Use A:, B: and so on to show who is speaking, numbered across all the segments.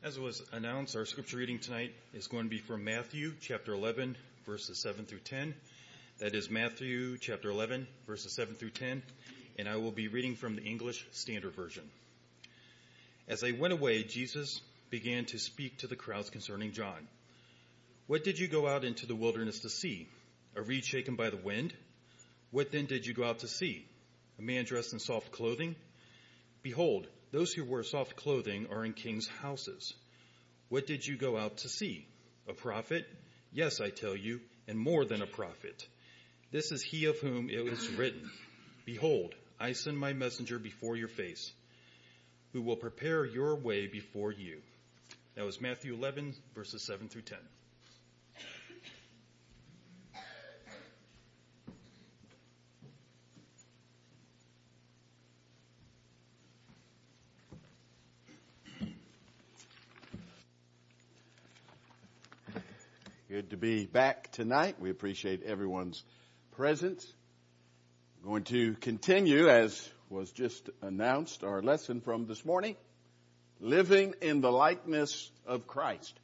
A: As was announced, our scripture reading tonight is going to be from Matthew chapter 11, verses 7 through 10. That is Matthew chapter 11, verses 7 through 10, and I will be reading from the English Standard Version. As they went away, Jesus began to speak to the crowds concerning John. What did you go out into the wilderness to see? A reed shaken by the wind? What then did you go out to see? A man dressed in soft clothing? Behold, those who wear soft clothing are in kings' houses. What did you go out to see? A prophet? Yes, I tell you, and more than a prophet. This is he of whom it is written, Behold, I send my messenger before your face, who will prepare your way before you. That was Matthew 11, verses 7 through 10.
B: Good to be back tonight. We appreciate everyone's presence. We're going to continue, as was just announced, our lesson from this morning, living in the likeness of Christ.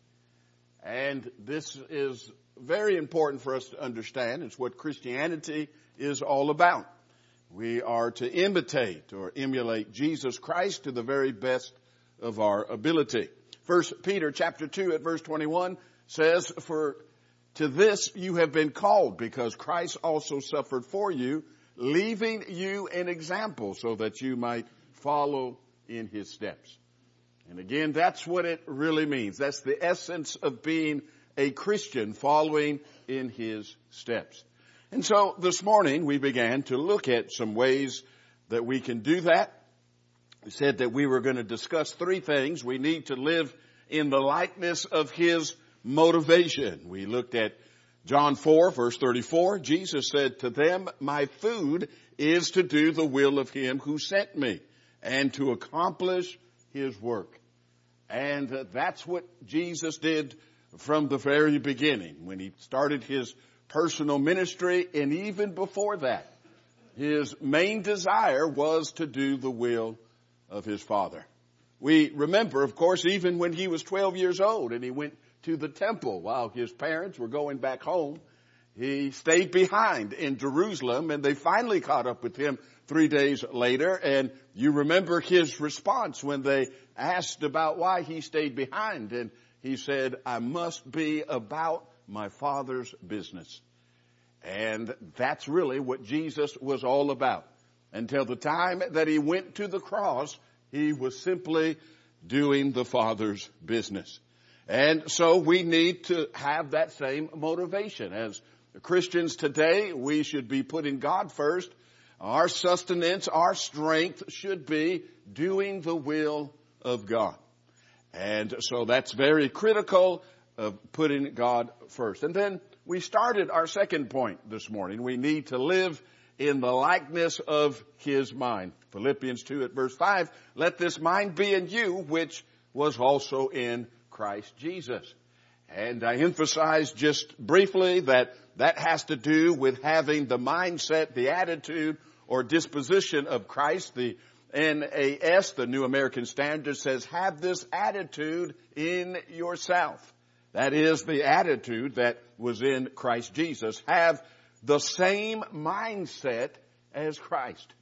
B: And this is very important for us to understand. It's what Christianity is all about. We are to imitate or emulate Jesus Christ to the very best of our ability. 1 Peter chapter 2 at verse 21 says, For to this you have been called, because Christ also suffered for you, leaving you an example so that you might follow in his steps. And again, that's what it really means. That's the essence of being a Christian, following in his steps. And so this morning we began to look at some ways that we can do that. We said that we were going to discuss three things. We need to live in the likeness of his motivation. We looked at John 4, verse 34. Jesus said to them, My food is to do the will of him who sent me and to accomplish his work. And that's what Jesus did from the very beginning when he started his personal ministry. And even before that, his main desire was to do the will of his Father. We remember, of course, even when he was 12 years old and he went to the temple while his parents were going back home, he stayed behind in Jerusalem, and they finally caught up with him 3 days later. And you remember his response when they asked about why he stayed behind, and he said, I must be about my Father's business. And that's really what Jesus was all about. Until the time that he went to the cross, he was simply doing the Father's business. And so we need to have that same motivation. As Christians today, we should be putting God first. Our sustenance, our strength should be doing the will of God. And so that's very critical of putting God first. And then we started our second point this morning. We need to live in the likeness of his mind. Philippians 2 at verse 5, Let this mind be in you, which was also in Christ Jesus. And I emphasize just briefly that has to do with having the mindset, the attitude or disposition of Christ. The NAS, the New American Standard, says, have this attitude in yourself. That is the attitude that was in Christ Jesus. Have the same mindset as Christ.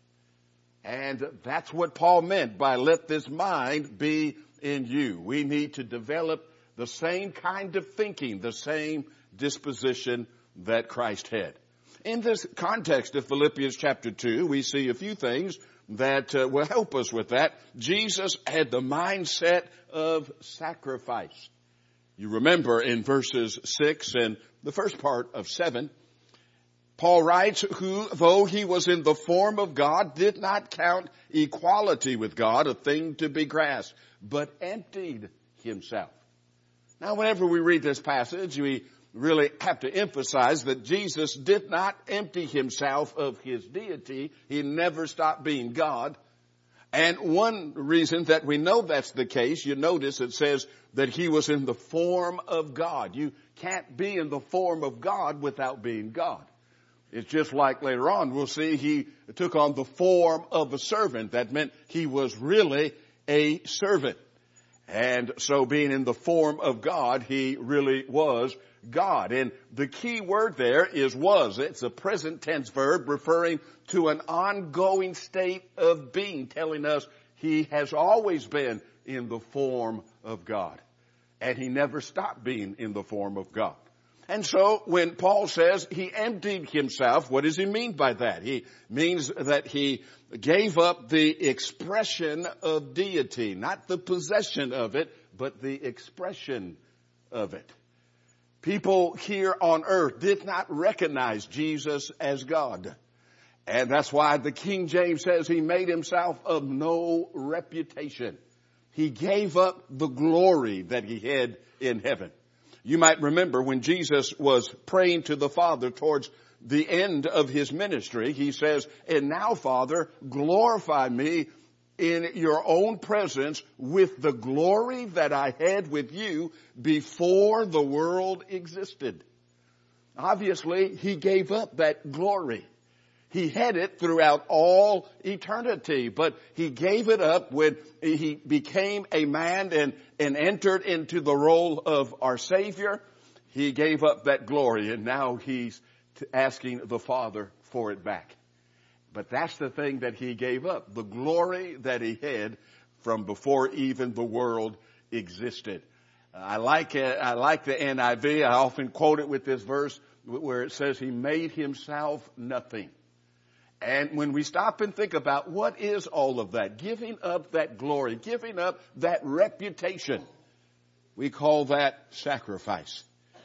B: And that's what Paul meant by let this mind be in you. We need to develop the same kind of thinking, the same disposition that Christ had. In this context of Philippians chapter 2, we see a few things that will help us with that. Jesus had the mindset of sacrifice. You remember in verses 6 and the first part of 7, Paul writes, who, though he was in the form of God, did not count equality with God a thing to be grasped, but emptied himself. Now, whenever we read this passage, we really have to emphasize that Jesus did not empty himself of his deity. He never stopped being God. And one reason that we know that's the case, you notice it says that he was in the form of God. You can't be in the form of God without being God. It's just like later on we'll see he took on the form of a servant. That meant he was really a servant. And so being in the form of God, he really was God. And the key word there is was. It's a present tense verb referring to an ongoing state of being, telling us he has always been in the form of God. And he never stopped being in the form of God. And so when Paul says he emptied himself, what does he mean by that? He means that he gave up the expression of deity, not the possession of it, but the expression of it. People here on earth did not recognize Jesus as God. And that's why the King James says he made himself of no reputation. He gave up the glory that he had in heaven. You might remember when Jesus was praying to the Father towards the end of his ministry, he says, "And now, Father, glorify me in your own presence with the glory that I had with you before the world existed." Obviously, he gave up that glory. He had it throughout all eternity, but he gave it up when he became a man and entered into the role of our Savior. He gave up that glory, and now he's asking the Father for it back. But that's the thing that he gave up, the glory that he had from before even the world existed. I like the NIV. I often quote it with this verse where it says he made himself nothing. And when we stop and think about what is all of that, giving up that glory, giving up that reputation, we call that sacrifice.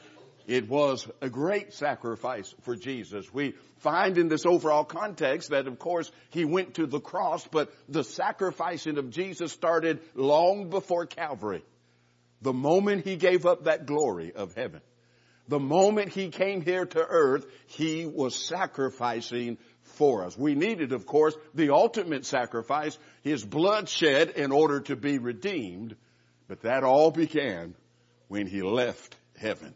B: It was a great sacrifice for Jesus. We find in this overall context that, of course, he went to the cross, but the sacrificing of Jesus started long before Calvary. The moment he gave up that glory of heaven, the moment he came here to earth, he was sacrificing for us. We needed, of course, the ultimate sacrifice, his blood shed in order to be redeemed. But that all began when he left heaven.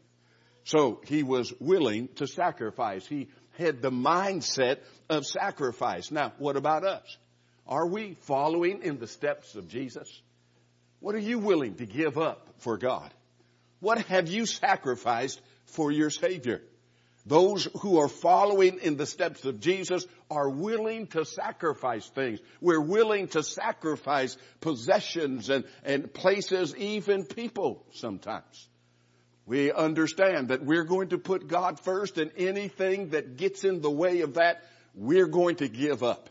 B: So he was willing to sacrifice. He had the mindset of sacrifice. Now, what about us? Are we following in the steps of Jesus? What are you willing to give up for God? What have you sacrificed for your Savior? Those who are following in the steps of Jesus are willing to sacrifice things. We're willing to sacrifice possessions and places, even people sometimes. We understand that we're going to put God first, and anything that gets in the way of that, we're going to give up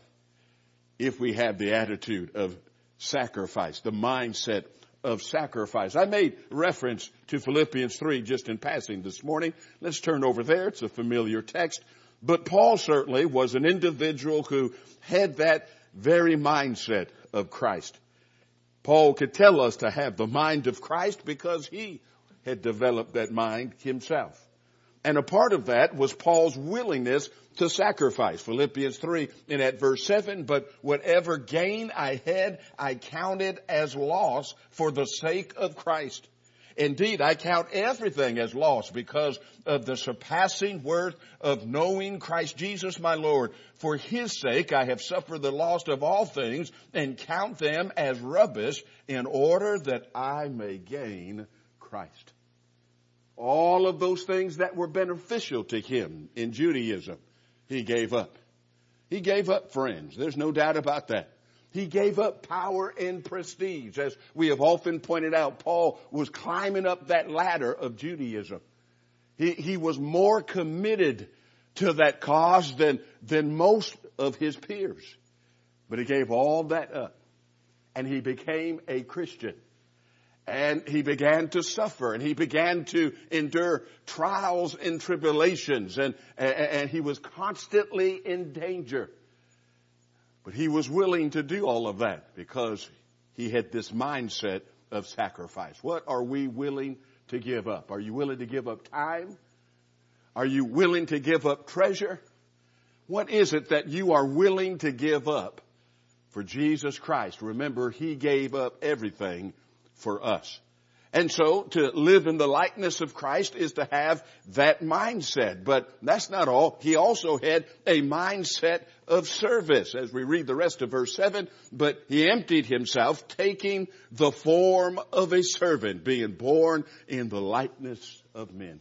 B: if we have the attitude of sacrifice, the mindset of sacrifice. I made reference to Philippians 3 just in passing this morning. Let's turn over there. It's a familiar text. But Paul certainly was an individual who had that very mindset of Christ. Paul could tell us to have the mind of Christ because he had developed that mind himself. And a part of that was Paul's willingness to sacrifice. Philippians 3 and at verse 7, "But whatever gain I had, I counted as loss for the sake of Christ. Indeed, I count everything as loss because of the surpassing worth of knowing Christ Jesus my Lord. For his sake I have suffered the loss of all things and count them as rubbish in order that I may gain Christ." All of those things that were beneficial to him in Judaism, he gave up. He gave up friends. There's no doubt about that. He gave up power and prestige. As we have often pointed out, Paul was climbing up that ladder of Judaism. He was more committed to that cause than most of his peers. But he gave all that up. And he became a Christian. And he began to suffer, and he began to endure trials and tribulations, and he was constantly in danger. But he was willing to do all of that because he had this mindset of sacrifice. What are we willing to give up? Are you willing to give up time? Are you willing to give up treasure? What is it that you are willing to give up for Jesus Christ? Remember, he gave up everything for us. And so to live in the likeness of Christ is to have that mindset. But that's not all. He also had a mindset of service, as we read the rest of verse 7. But he emptied himself, taking the form of a servant, being born in the likeness of men.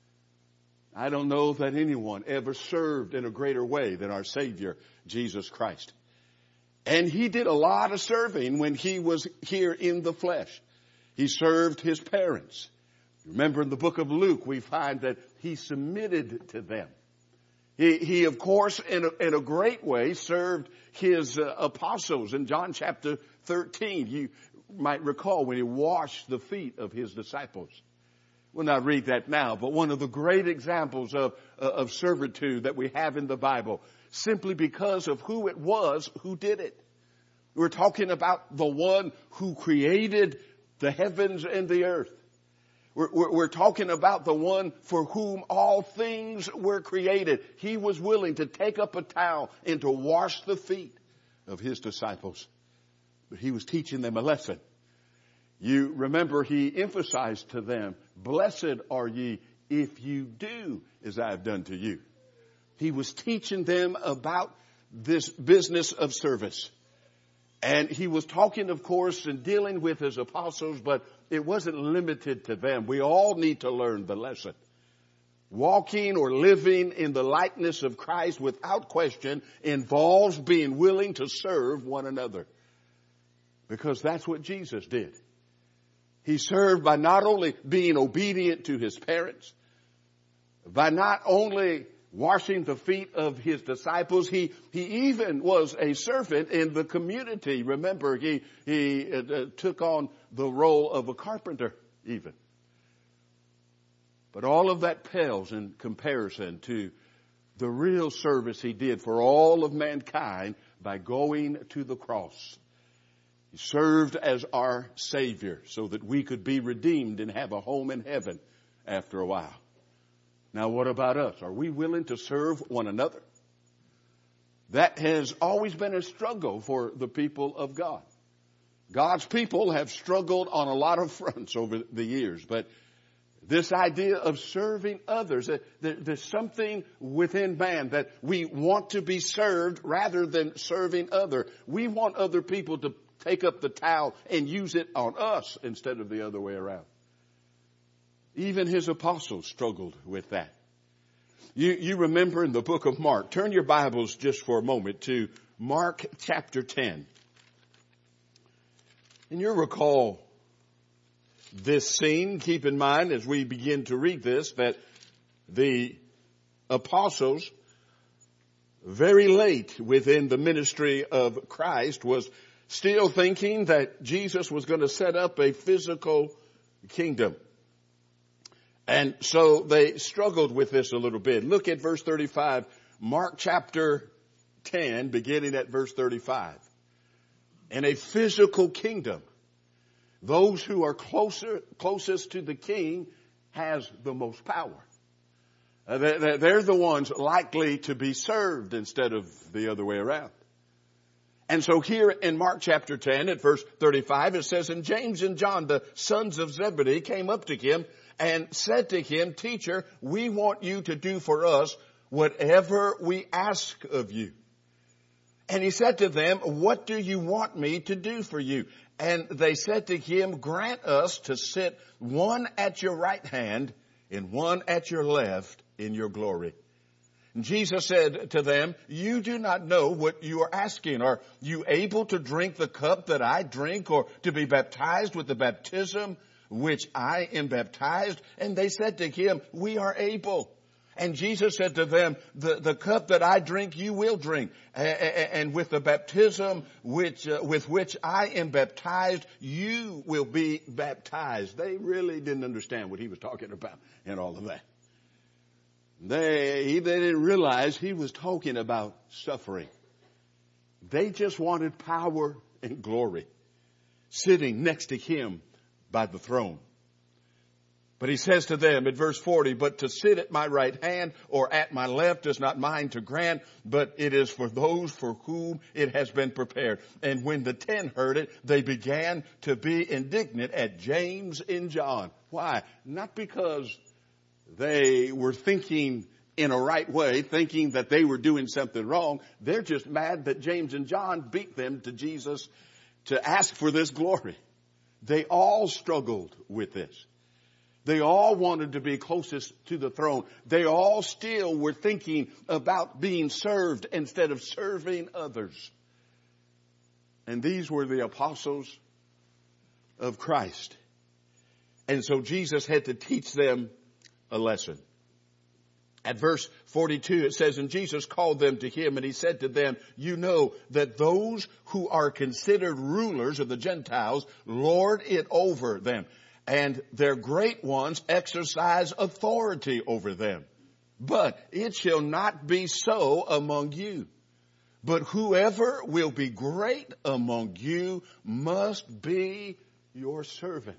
B: I don't know that anyone ever served in a greater way than our Savior, Jesus Christ. And he did a lot of serving when he was here in the flesh. He served his parents. Remember in the book of Luke, we find that he submitted to them. He of course, in a great way, served his apostles. In John chapter 13, you might recall when he washed the feet of his disciples. We'll not read that now, but one of the great examples of servitude that we have in the Bible, simply because of who it was who did it. We're talking about the one who created the heavens and the earth. We're talking about the one for whom all things were created. He was willing to take up a towel and to wash the feet of his disciples. But he was teaching them a lesson. You remember he emphasized to them, blessed are ye if you do as I have done to you. He was teaching them about this business of service. And he was talking, of course, and dealing with his apostles, but it wasn't limited to them. We all need to learn the lesson. Walking or living in the likeness of Christ without question involves being willing to serve one another. Because that's what Jesus did. He served by not only being obedient to his parents, by not only washing the feet of his disciples, he even was a servant in the community. Remember, he took on the role of a carpenter even. But all of that pales in comparison to the real service he did for all of mankind by going to the cross. He served as our Savior so that we could be redeemed and have a home in heaven after a while. Now, what about us? Are we willing to serve one another? That has always been a struggle for the people of God. God's people have struggled on a lot of fronts over the years, but this idea of serving others, there's something within man that we want to be served rather than serving other. We want other people to take up the towel and use it on us instead of the other way around. Even his apostles struggled with that. You remember in the book of Mark, turn your Bibles just for a moment to Mark chapter 10. And you'll recall this scene. Keep in mind as we begin to read this that the apostles, very late within the ministry of Christ, was still thinking that Jesus was going to set up a physical kingdom. And so they struggled with this a little bit. Look at verse 35, Mark chapter 10, beginning at verse 35. In a physical kingdom, those who are closest to the king has the most power. They're the ones likely to be served instead of the other way around. And so here in Mark chapter 10 at verse 35, it says, and James and John, the sons of Zebedee, came up to him and said to him, Teacher, we want you to do for us whatever we ask of you. And he said to them, what do you want me to do for you? And they said to him, grant us to sit one at your right hand and one at your left in your glory. And Jesus said to them, you do not know what you are asking. Are you able to drink the cup that I drink, or to be baptized with the baptism which I am baptized? And they said to him, we are able. And Jesus said to them, the cup that I drink, you will drink. And with the baptism with which I am baptized, you will be baptized. They really didn't understand what he was talking about and all of that. They didn't realize he was talking about suffering. They just wanted power and glory, sitting next to him by the throne. But he says to them in verse 40, but to sit at my right hand or at my left is not mine to grant, but it is for those for whom it has been prepared. And when the 10 heard it, they began to be indignant at James and John. Why? Not because they were thinking in a right way, thinking that they were doing something wrong. They're just mad that James and John beat them to Jesus to ask for this glory. They all struggled with this. They all wanted to be closest to the throne. They all still were thinking about being served instead of serving others. And these were the apostles of Christ. And so Jesus had to teach them a lesson. At verse 42 it says, and Jesus called them to him and he said to them, you know that those who are considered rulers of the Gentiles lord it over them, and their great ones exercise authority over them. But it shall not be so among you. But whoever will be great among you must be your servant.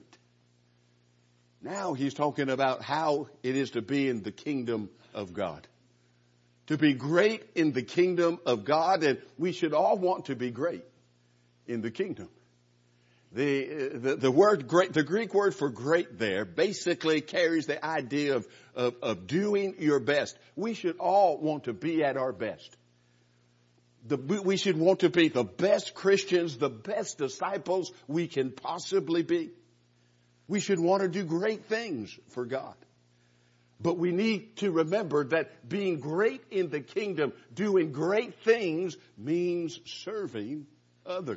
B: Now he's talking about how it is to be in the kingdom of God. To be great in the kingdom of God, and we should all want to be great in the kingdom. The word great, the Greek word for great there basically carries the idea of doing your best. We should all want to be at our best. We should want to be the best Christians, the best disciples we can possibly be. We should want to do great things for God. But we need to remember that being great in the kingdom, doing great things, means serving others.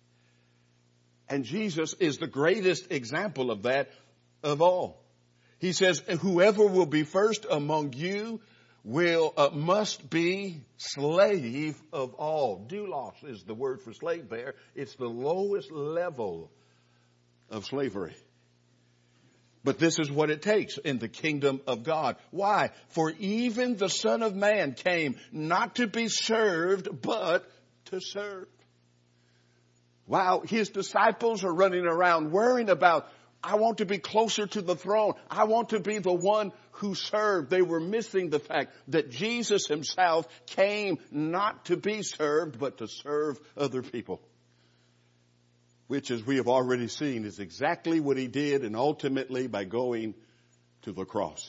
B: And Jesus is the greatest example of that of all. He says, whoever will be first among you must be slave of all. Doulos is the word for slave there. It's the lowest level of slavery. But this is what it takes in the kingdom of God. Why? For even the Son of Man came not to be served, but to serve. While his disciples are running around worrying about, I want to be closer to the throne. I want to be the one who served. They were missing the fact that Jesus himself came not to be served, but to serve other people. Which, as we have already seen, is exactly what he did, and ultimately by going to the cross.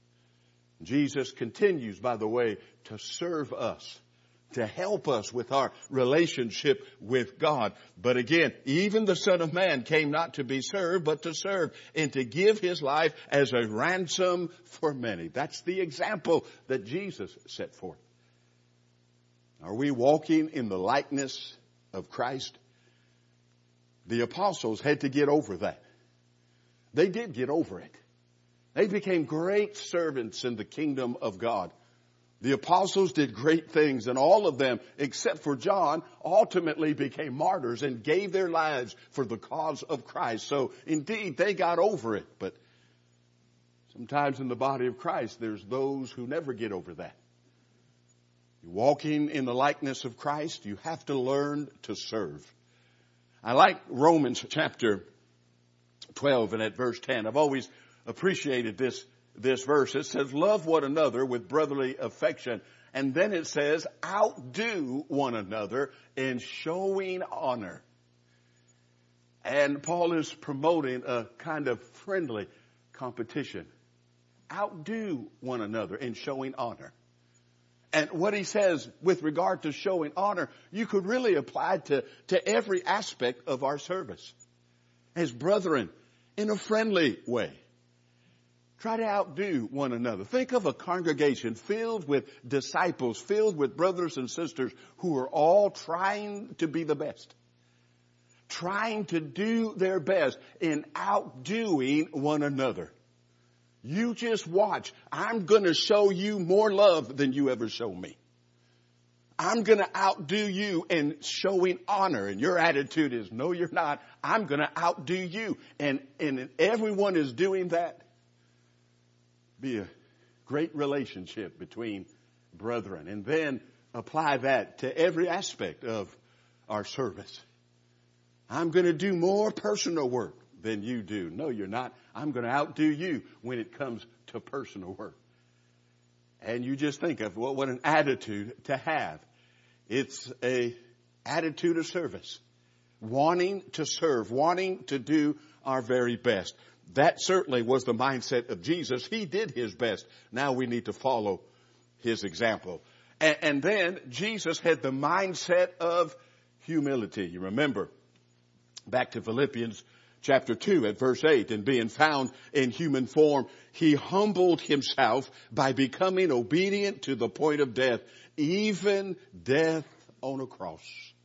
B: Jesus continues, by the way, to serve us, to help us with our relationship with God. But again, even the Son of Man came not to be served, but to serve, and to give his life as a ransom for many. That's the example that Jesus set forth. Are we walking in the likeness of Christ? The apostles had to get over that. They did get over it. They became great servants in the kingdom of God. The apostles did great things, and all of them, except for John, ultimately became martyrs and gave their lives for the cause of Christ. So indeed, they got over it. But sometimes in the body of Christ, there's those who never get over that. You're walking in the likeness of Christ, you have to learn to serve. I like Romans chapter 12 and at verse 10. I've always appreciated this verse. It says, love one another with brotherly affection. And then it says, outdo one another in showing honor. And Paul is promoting a kind of friendly competition. Outdo one another in showing honor. And what he says with regard to showing honor, you could really apply to every aspect of our service. As brethren, in a friendly way. Try to outdo one another. Think of a congregation filled with disciples, filled with brothers and sisters who are all trying to be the best. Trying to do their best in outdoing one another. You just watch. I'm going to show you more love than you ever show me. I'm going to outdo you in showing honor. And your attitude is, no, you're not. I'm going to outdo you. And everyone is doing that. Be a great relationship between brethren. And then apply that to every aspect of our service. I'm going to do more personal work than you do. No, you're not. I'm going to outdo you when it comes to personal work. And you just think of what an attitude to have. It's a attitude of service. Wanting to serve, wanting to do our very best. That certainly was the mindset of Jesus. He did his best. Now we need to follow his example. And then Jesus had the mindset of humility. You remember, back to Philippians chapter 2 at verse 8, and being found in human form, he humbled himself by becoming obedient to the point of death, even death on a cross.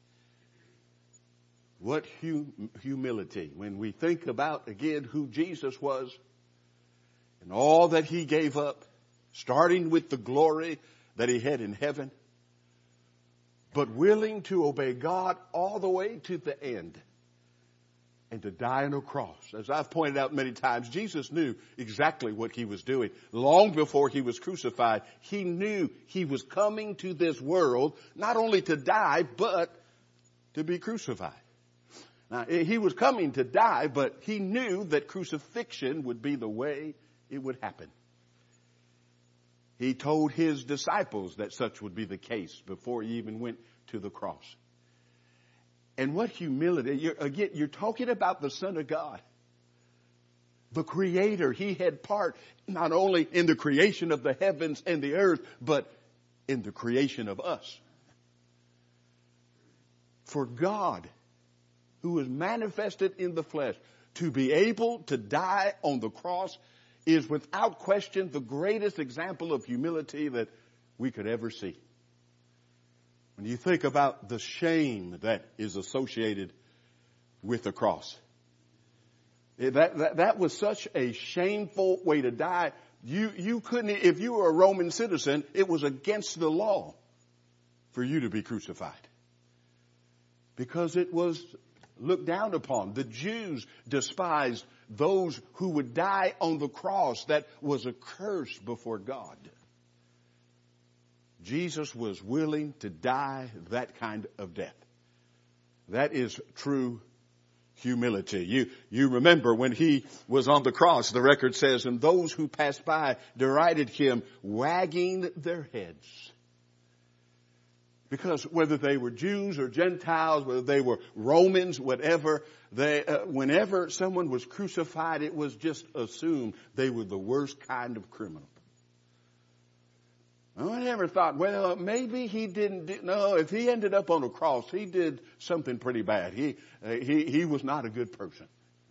B: What humility when we think about, again, who Jesus was and all that he gave up, starting with the glory that he had in heaven, but willing to obey God all the way to the end and to die on a cross. As I've pointed out many times, Jesus knew exactly what he was doing. Long before he was crucified, he knew he was coming to this world not only to die, but to be crucified. Now, he was coming to die, but he knew that crucifixion would be the way it would happen. He told his disciples that such would be the case before he even went to the cross. And what humility, you're talking about the Son of God, the Creator. He had part not only in the creation of the heavens and the earth, but in the creation of us. For God, who was manifested in the flesh, to be able to die on the cross is without question the greatest example of humility that we could ever see. When you think about the shame that is associated with the cross, that was such a shameful way to die. You couldn't, if you were a Roman citizen, it was against the law for you to be crucified, because it was looked down upon. The Jews despised those who would die on the cross. That was a curse before God. Jesus was willing to die that kind of death. That is true humility. You remember when he was on the cross, the record says, and those who passed by derided him, wagging their heads. Because whether they were Jews or Gentiles, whether they were Romans, whatever, whenever someone was crucified, it was just assumed they were the worst kind of criminal. I never thought, well, maybe he didn't no, if he ended up on a cross, he did something pretty bad. He was not a good person.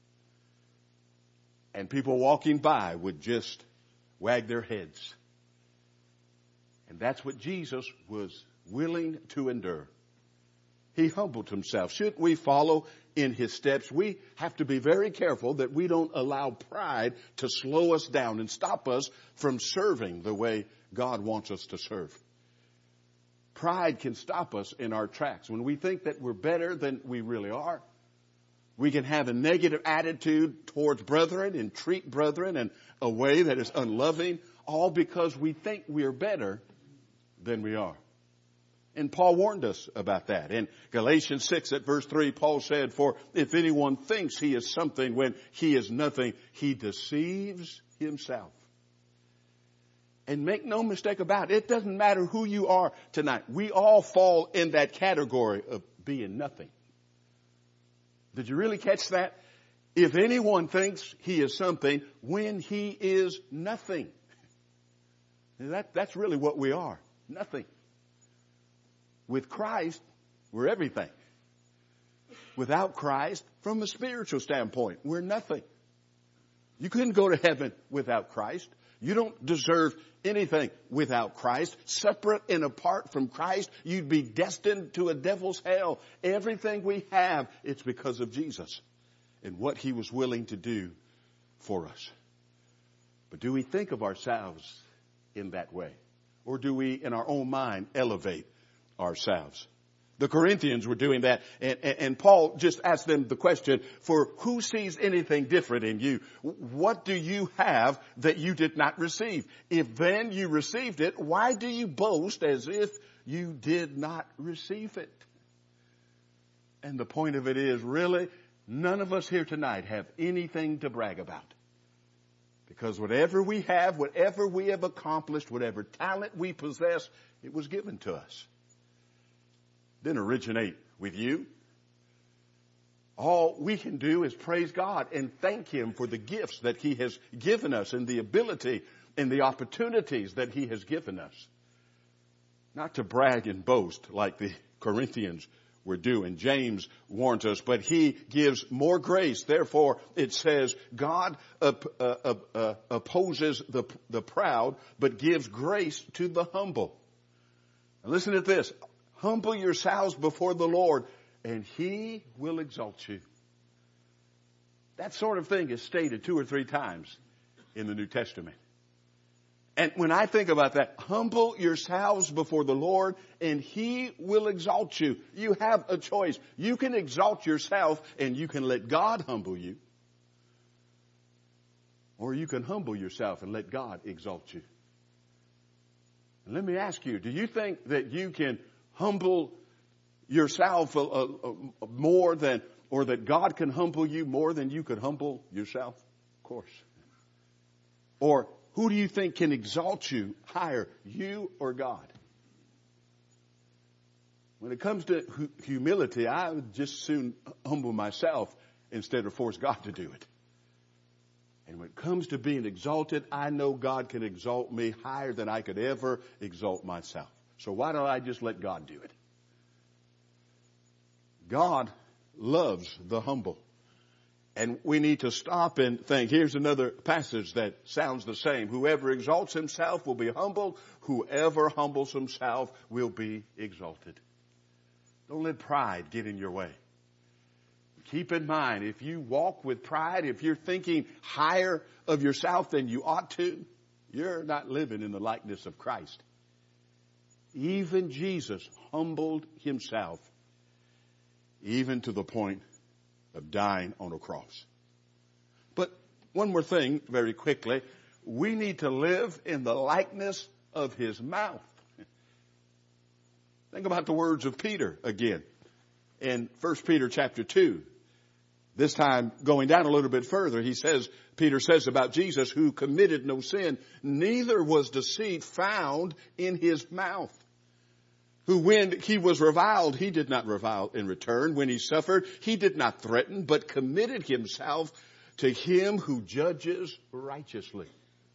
B: And people walking by would just wag their heads. And that's what Jesus was willing to endure. He humbled himself. Should we follow in his steps, we have to be very careful that we don't allow pride to slow us down and stop us from serving the way God wants us to serve. Pride can stop us in our tracks. When we think that we're better than we really are, we can have a negative attitude towards brethren and treat brethren in a way that is unloving, all because we think we are better than we are. And Paul warned us about that. In Galatians 6 at verse 3, Paul said, for if anyone thinks he is something when he is nothing, he deceives himself. And make no mistake about it, it doesn't matter who you are tonight. We all fall in that category of being nothing. Did you really catch that? If anyone thinks he is something when he is nothing. That's really what we are. Nothing. With Christ, we're everything. Without Christ, from a spiritual standpoint, we're nothing. You couldn't go to heaven without Christ. You don't deserve anything without Christ. Separate and apart from Christ, you'd be destined to a devil's hell. Everything we have, it's because of Jesus and what he was willing to do for us. But do we think of ourselves in that way? Or do we, in our own mind, elevate ourselves? The Corinthians were doing that, and Paul just asked them the question, for who sees anything different in you? What do you have that you did not receive? If then you received it, why do you boast as if you did not receive it? And the point of it is, really, none of us here tonight have anything to brag about. Because whatever we have, whatever we have accomplished, whatever talent we possess, it was given to us. Didn't originate with you. All we can do is praise God and thank Him for the gifts that He has given us and the ability and the opportunities that He has given us. Not to brag and boast like the Corinthians were doing. James warns us, but he gives more grace. Therefore, it says, God opposes the proud, but gives grace to the humble. And listen to this. Humble yourselves before the Lord, and He will exalt you. That sort of thing is stated 2 or 3 times in the New Testament. And when I think about that, humble yourselves before the Lord and He will exalt you. You have a choice. You can exalt yourself and you can let God humble you. Or you can humble yourself and let God exalt you. And let me ask you, do you think that you can humble yourself more than, or that God can humble you more than you could humble yourself? Of course. Or who do you think can exalt you higher, you or God? When it comes to humility, I would just soon humble myself instead of force God to do it. And when it comes to being exalted, I know God can exalt me higher than I could ever exalt myself. So why don't I just let God do it? God loves the humble. And we need to stop and think. Here's another passage that sounds the same. Whoever exalts himself will be humbled. Whoever humbles himself will be exalted. Don't let pride get in your way. Keep in mind, if you walk with pride, if you're thinking higher of yourself than you ought to, you're not living in the likeness of Christ. Even Jesus humbled himself, even to the point of dying on a cross. But one more thing, very quickly. We need to live in the likeness of His mouth. Think about the words of Peter again in 1 Peter chapter 2. This time going down a little bit further, Peter says about Jesus, who committed no sin, neither was deceit found in His mouth. Who when he was reviled, he did not revile in return. When he suffered, he did not threaten, but committed himself to Him who judges righteously.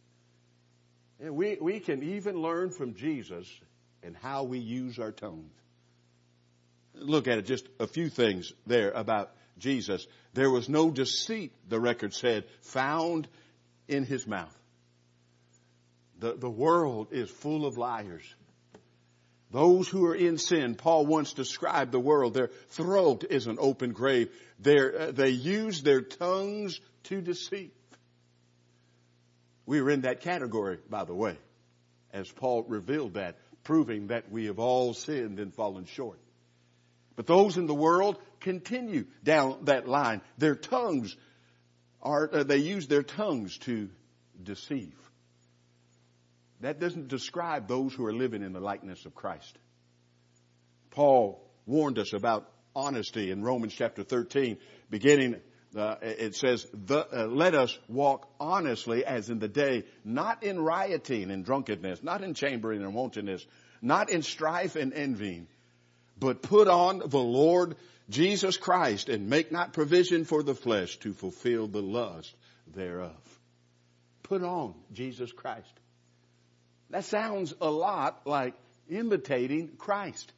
B: And we can even learn from Jesus and how we use our tongue. Look at it, just a few things there about Jesus. There was no deceit, the record said, found in His mouth. The world is full of liars. Those who are in sin, Paul once described the world. Their throat is an open grave. They use their tongues to deceive. We are in that category, by the way, as Paul revealed that, proving that we have all sinned and fallen short. But those in the world continue down that line. Their tongues they use their tongues to deceive. That doesn't describe those who are living in the likeness of Christ. Paul warned us about honesty in Romans chapter 13, beginning, it says, let us walk honestly as in the day, not in rioting and drunkenness, not in chambering and wantonness, not in strife and envying, but put on the Lord Jesus Christ and make not provision for the flesh to fulfill the lust thereof. Put on Jesus Christ. That sounds a lot like imitating Christ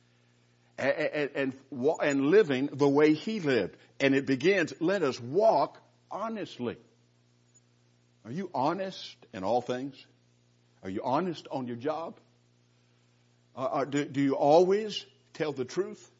B: and living the way He lived. And it begins, let us walk honestly. Are you honest in all things? Are you honest on your job? Do you always tell the truth?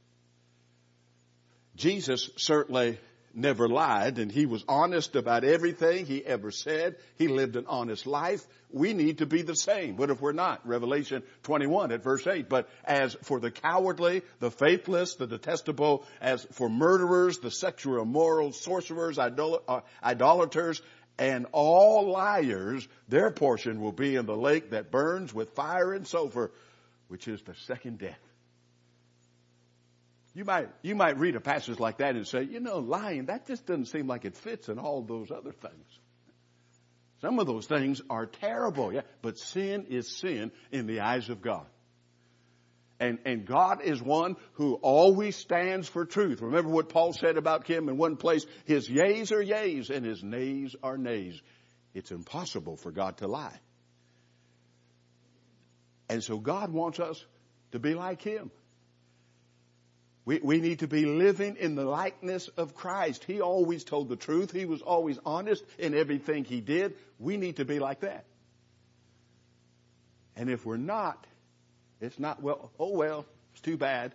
B: Jesus certainly never lied, and He was honest about everything He ever said. He lived an honest life. We need to be the same. What if we're not? Revelation 21 at verse 8. But as for the cowardly, the faithless, the detestable, as for murderers, the sexual immoral, sorcerers, idolaters, and all liars, their portion will be in the lake that burns with fire and sulfur, which is the second death. You might read a passage like that and say, lying, that just doesn't seem like it fits in all those other things. Some of those things are terrible, yeah, but sin is sin in the eyes of God. And God is one who always stands for truth. Remember what Paul said about him in one place, his yeas are yeas and his nays are nays. It's impossible for God to lie. And so God wants us to be like him. We need to be living in the likeness of Christ. He always told the truth. He was always honest in everything he did. We need to be like that. And if we're not, it's not, it's too bad.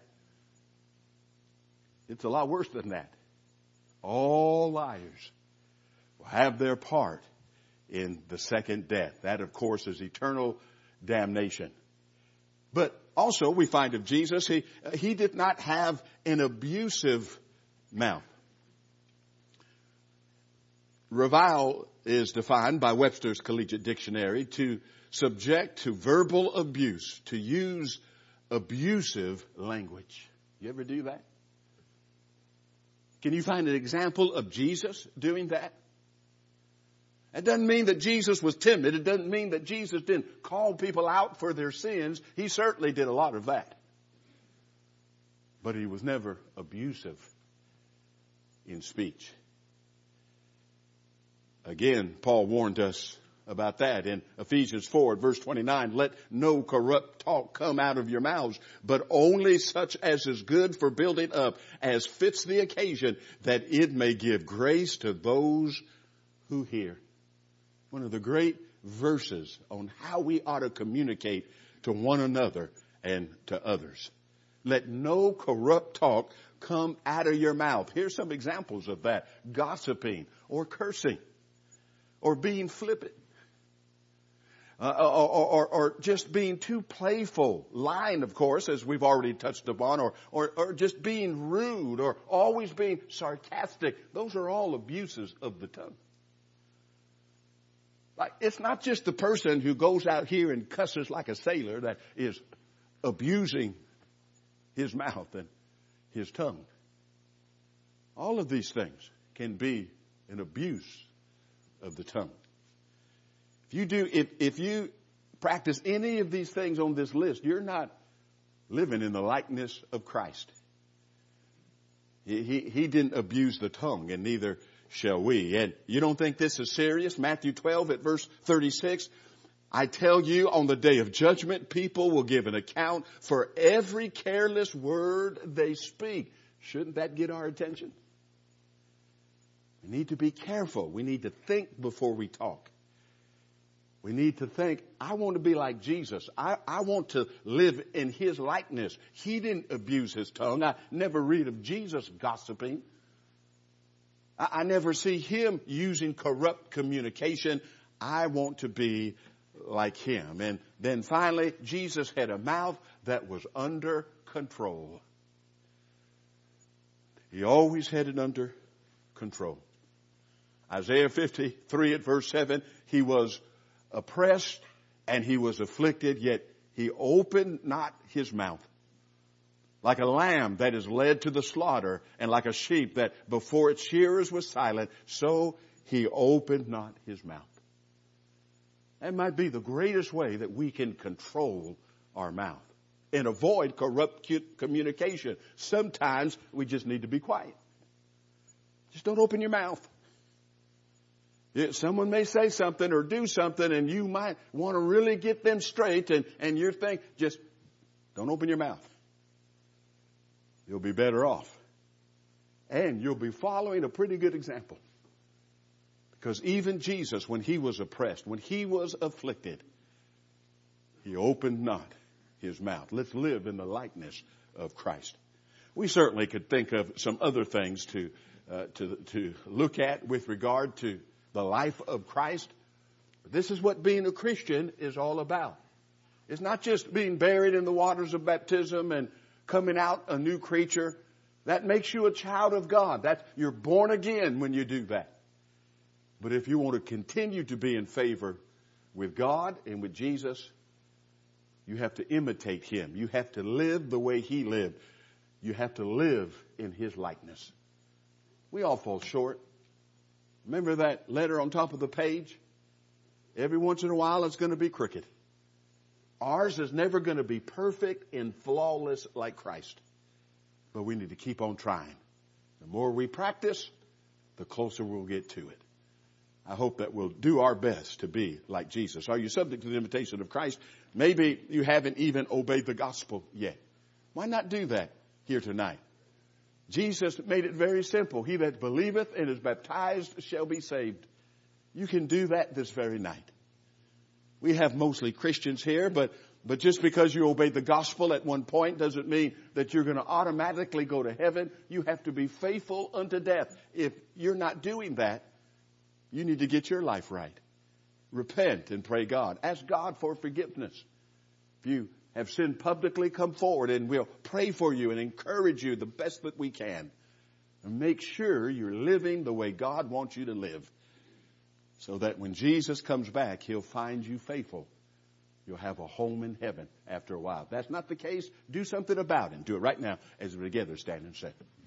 B: It's a lot worse than that. All liars will have their part in the second death. That, of course, is eternal damnation. But also we find of Jesus, he did not have an abusive mouth. Revile is defined by Webster's Collegiate Dictionary to subject to verbal abuse, to use abusive language. You ever do that? Can you find an example of Jesus doing that? It doesn't mean that Jesus was timid. It doesn't mean that Jesus didn't call people out for their sins. He certainly did a lot of that. But he was never abusive in speech. Again, Paul warned us about that in Ephesians 4, verse 29. Let no corrupt talk come out of your mouths, but only such as is good for building up, as fits the occasion, that it may give grace to those who hear. One of the great verses on how we ought to communicate to one another and to others. Let no corrupt talk come out of your mouth. Here's some examples of that. Gossiping or cursing or being flippant. Or just being too playful. Lying, of course, as we've already touched upon, or just being rude, or always being sarcastic. Those are all abuses of the tongue. Like, it's not just the person who goes out here and cusses like a sailor that is abusing his mouth and his tongue. All of these things can be an abuse of the tongue. If you practice any of these things on this list, you're not living in the likeness of Christ. He didn't abuse the tongue, and neither shall we. And you don't think this is serious? Matthew 12 at verse 36. I tell you, on the day of judgment, people will give an account for every careless word they speak. Shouldn't that get our attention? We need to be careful. We need to think before we talk. We need to think, I want to be like Jesus. I want to live in his likeness. He didn't abuse his tongue. I never read of Jesus gossiping. I never see him using corrupt communication. I want to be like him. And then finally, Jesus had a mouth that was under control. He always had it under control. Isaiah 53 at verse 7, he was oppressed and he was afflicted, yet he opened not his mouth. Like a lamb that is led to the slaughter, and like a sheep that before its shearers was silent, so he opened not his mouth. That might be the greatest way that we can control our mouth and avoid corrupt communication. Sometimes we just need to be quiet. Just don't open your mouth. Someone may say something or do something, and you might want to really get them straight, and you're thinking, just don't open your mouth. You'll be better off. And you'll be following a pretty good example. Because even Jesus, when he was oppressed, when he was afflicted, he opened not his mouth. Let's live in the likeness of Christ. We certainly could think of some other things to look at with regard to the life of Christ. But this is what being a Christian is all about. It's not just being buried in the waters of baptism and coming out a new creature. That makes you a child of God. You're born again when you do that. But if you want to continue to be in favor with God and with Jesus, you have to imitate him. You have to live the way he lived. You have to live in his likeness. We all fall short. Remember that letter on top of the page? Every once in a while it's going to be crooked. Ours is never going to be perfect and flawless like Christ. But we need to keep on trying. The more we practice, the closer we'll get to it. I hope that we'll do our best to be like Jesus. Are you subject to the invitation of Christ? Maybe you haven't even obeyed the gospel yet. Why not do that here tonight? Jesus made it very simple. He that believeth and is baptized shall be saved. You can do that this very night. We have mostly Christians here, but just because you obeyed the gospel at one point doesn't mean that you're going to automatically go to heaven. You have to be faithful unto death. If you're not doing that, you need to get your life right. Repent and pray God. Ask God for forgiveness. If you have sinned publicly, come forward and we'll pray for you and encourage you the best that we can. And make sure you're living the way God wants you to live, so that when Jesus comes back, he'll find you faithful. You'll have a home in heaven after a while. If that's not the case, do something about it. Do it right now as we together stand and say.